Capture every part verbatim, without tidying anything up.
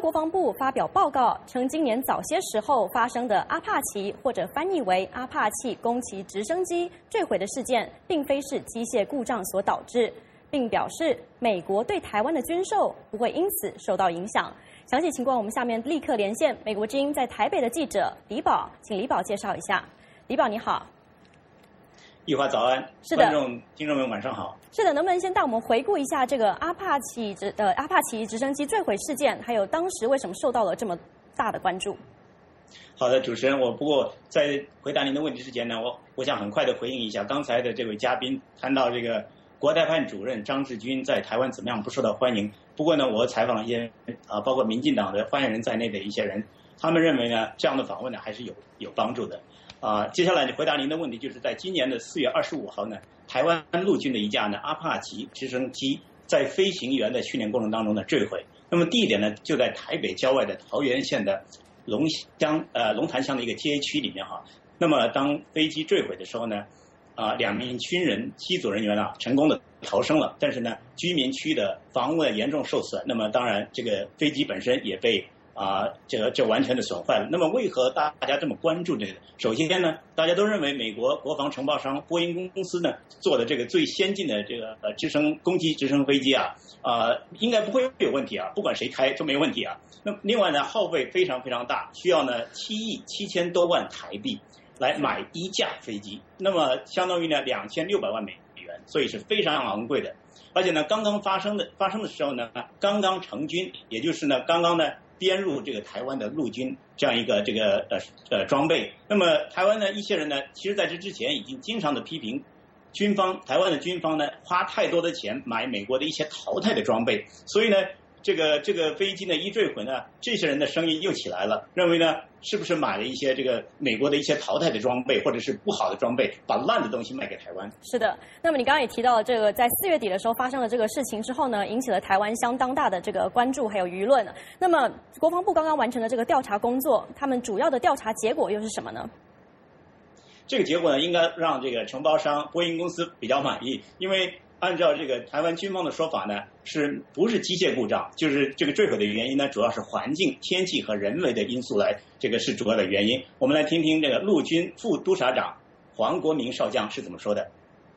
国防部发表报告称，今年早些时候发生的阿帕奇或者翻译为阿帕契攻击直升机坠毁的事件，并非是机械故障所导致，并表示美国对台湾的军售不会因此受到影响。详细情况，我们下面立刻连线美国之音在台北的记者李宝，请李宝介绍一下。李宝你好。 玉华早安， 是的， 观众听众们晚上好。 是的，能不能先带我们回顾一下这个阿帕奇直呃阿帕奇直升机坠毁事件，还有当时为什么受到了这么大的关注？ 好的，主持人，我不过在回答您的问题之前呢，我我想很快的回应一下刚才的这位嘉宾谈到这个国台办主任张志军在台湾怎么样不受到欢迎。不过呢，我采访了一些啊，包括民进党的发言人在内的一些人，他们认为呢，这样的访问呢还是有有帮助的。啊，接下来回答您的问题，就是在今年的四月二十五号呢，台湾陆军的一架呢阿帕奇直升机在飞行员的训练过程当中呢坠毁。那么地点呢就在台北郊外的桃园县的龙乡呃龙潭乡的一个街区里面哈。那么当飞机坠毁的时候呢，啊两名军人机组人员啊成功的逃生了，但是呢居民区的房屋严重受损。那么当然这个飞机本身也被啊，这个这完全的损坏了。那么为何大家这么关注这个？首先呢，大家都认为美国国防承包商波音公司呢做的这个最先进的这个呃直升攻击直升飞机啊，啊应该不会有问题啊，不管谁开都没有问题啊。那另外呢，耗费非常非常大，需要呢七亿七千多万台币来买一架飞机，那么相当于呢两千六百万美元，所以是非常昂贵的。而且呢，刚刚发生的发生的时候呢，刚刚成军，也就是呢刚刚呢。编入这个台湾的陆军这样一个这个呃呃装备，那么台湾呢一些人呢，其实在这之前已经经常的批评军方，台湾的军方呢花太多的钱买美国的一些淘汰的装备，所以呢这个这个飞机呢一坠毁呢，这些人的声音又起来了，认为呢是不是买了一些这个美国的一些淘汰的装备，或者是不好的装备，把烂的东西卖给台湾。 是的，那么你刚刚也提到了这个，在四月底的时候发生了这个事情之后呢，引起了台湾相当大的这个关注还有舆论。那么国防部刚刚完成了这个调查工作，他们主要的调查结果又是什么呢？ 这个结果呢，应该让这个承包商波音公司比较满意，因为按照这个台湾军方的说法呢，是不是机械故障？就是这个坠毁的原因呢，主要是环境、天气和人为的因素来，这个是主要的原因。我们来听听这个陆军副督察长黄国明少将是怎么说的。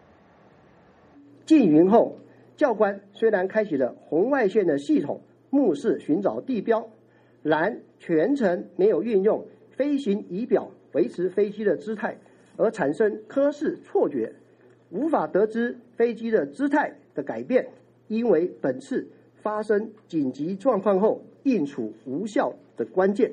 进云后，教官虽然开启了红外线的系统目视寻找地标，然全程没有运用飞行仪表维持飞机的姿态，而产生科视错觉。无法得知飞机的姿态的改变，因为本次发生紧急状况后应处无效的关键。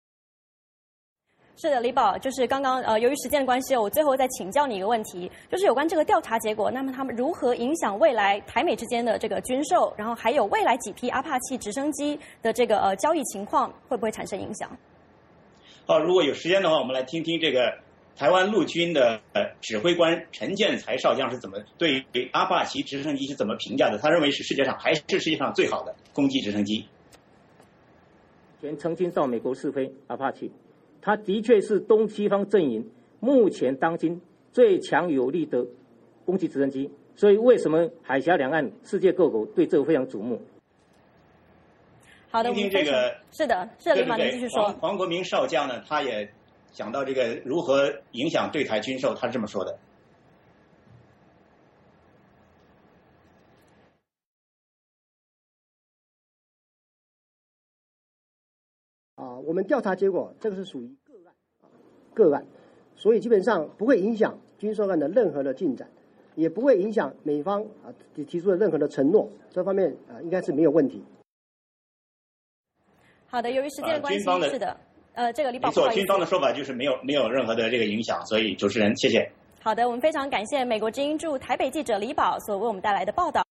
是的，李宝，就是刚刚呃，由于时间的关系，我最后再请教你一个问题，就是有关这个调查结果，那么他们如何影响未来台美之间的这个军售，然后还有未来几批阿帕契直升机的这个呃交易情况，会不会产生影响？ 好，如果有时间的话，我们来听听这个台湾陆军的呃指挥官陈建才少将是怎么对阿帕奇直升机是怎么评价的？他认为是世界上还是世界上最好的攻击直升机。 前曾经到美国试飞阿帕奇，它的确是东西方阵营目前当今最强有力的攻击直升机。所以为什么海峡两岸世界各国对这个非常瞩目？ 好的， 听听这个是的，是的，李马，您继续说。 黄黄国明少将呢，他也讲到这个如何影响对台军售，他是这么说的。 啊，我们调查结果，这个是属于个案，个案，所以基本上不会影响军售案的任何的进展，也不会影响美方啊提出的任何的承诺，这方面啊应该是没有问题。 好的，由于时间的关系，呃、是的。呃，这个李宝， 没错，军方的说法就是没有没有任何的这个影响，所以主持人谢谢。 好的，我们非常感谢美国之音驻台北记者李宝所为我们带来的报道。